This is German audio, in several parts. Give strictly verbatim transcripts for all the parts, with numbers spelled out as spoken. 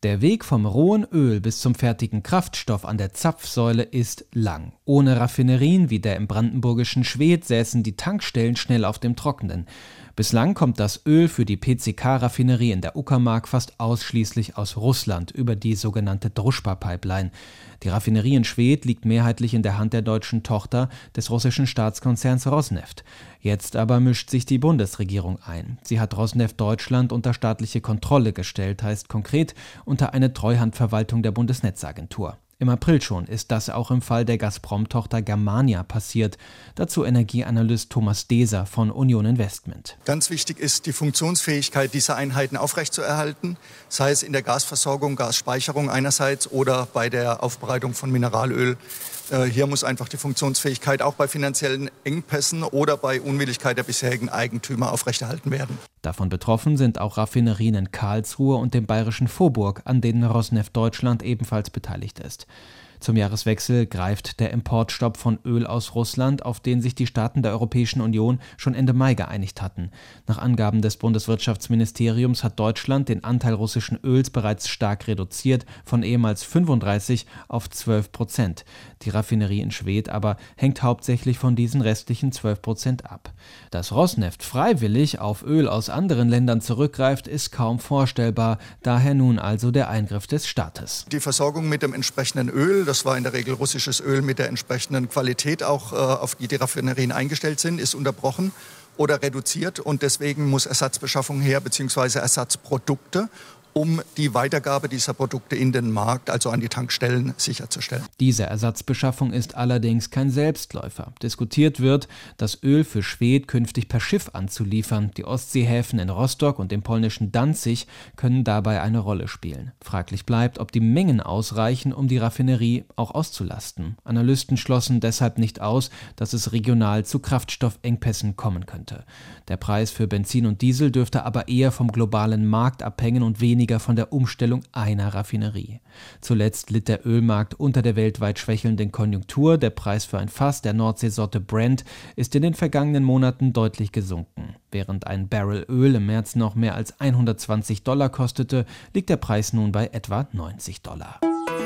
Der Weg vom rohen Öl bis zum fertigen Kraftstoff an der Zapfsäule ist lang. Ohne Raffinerien wie der im brandenburgischen Schwedt säßen die Tankstellen schnell auf dem Trockenen. Bislang kommt das Öl für die P C K-Raffinerie in der Uckermark fast ausschließlich aus Russland über die sogenannte Druschba-Pipeline. Die Raffinerie in Schwedt liegt mehrheitlich in der Hand der deutschen Tochter des russischen Staatskonzerns Rosneft. Jetzt aber mischt sich die Bundesregierung ein. Sie hat Rosneft Deutschland unter staatliche Kontrolle gestellt, heißt konkret unter eine Treuhandverwaltung der Bundesnetzagentur. Im April schon ist das auch im Fall der Gazprom-Tochter Germania passiert. Dazu Energieanalyst Thomas Deser von Union Investment. Ganz wichtig ist, die Funktionsfähigkeit dieser Einheiten aufrechtzuerhalten, sei es in der Gasversorgung, Gasspeicherung einerseits oder bei der Aufbereitung von Mineralöl. Hier muss einfach die Funktionsfähigkeit auch bei finanziellen Engpässen oder bei Unwilligkeit der bisherigen Eigentümer aufrechterhalten werden. Davon betroffen sind auch Raffinerien in Karlsruhe und dem bayerischen Vorburg, an denen Rosneft Deutschland ebenfalls beteiligt ist. Zum Jahreswechsel greift der Importstopp von Öl aus Russland, auf den sich die Staaten der Europäischen Union schon Ende Mai geeinigt hatten. Nach Angaben des Bundeswirtschaftsministeriums hat Deutschland den Anteil russischen Öls bereits stark reduziert, von ehemals fünfunddreißig auf zwölf Prozent. Die Raffinerie in Schwedt aber hängt hauptsächlich von diesen restlichen zwölf Prozent ab. Dass Rosneft freiwillig auf Öl aus anderen Ländern zurückgreift, ist kaum vorstellbar. Daher nun also der Eingriff des Staates. Die Versorgung mit dem entsprechenden Öl, das war in der Regel russisches Öl mit der entsprechenden Qualität, auch äh, auf die die Raffinerien eingestellt sind, ist unterbrochen oder reduziert. Und deswegen muss Ersatzbeschaffung her, beziehungsweise Ersatzprodukte, um die Weitergabe dieser Produkte in den Markt, also an die Tankstellen, sicherzustellen. Diese Ersatzbeschaffung ist allerdings kein Selbstläufer. Diskutiert wird, das Öl für Schwedt künftig per Schiff anzuliefern. Die Ostseehäfen in Rostock und dem polnischen Danzig können dabei eine Rolle spielen. Fraglich bleibt, ob die Mengen ausreichen, um die Raffinerie auch auszulasten. Analysten schlossen deshalb nicht aus, dass es regional zu Kraftstoffengpässen kommen könnte. Der Preis für Benzin und Diesel dürfte aber eher vom globalen Markt abhängen und weniger von der Umstellung einer Raffinerie. Zuletzt litt der Ölmarkt unter der weltweit schwächelnden Konjunktur. Der Preis für ein Fass der Nordseesorte Brent ist in den vergangenen Monaten deutlich gesunken. Während ein Barrel Öl im März noch mehr als hundertzwanzig Dollar kostete, liegt der Preis nun bei etwa neunzig Dollar.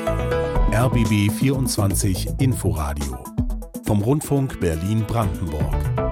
R B B vierundzwanzig Inforadio vom Rundfunk Berlin-Brandenburg.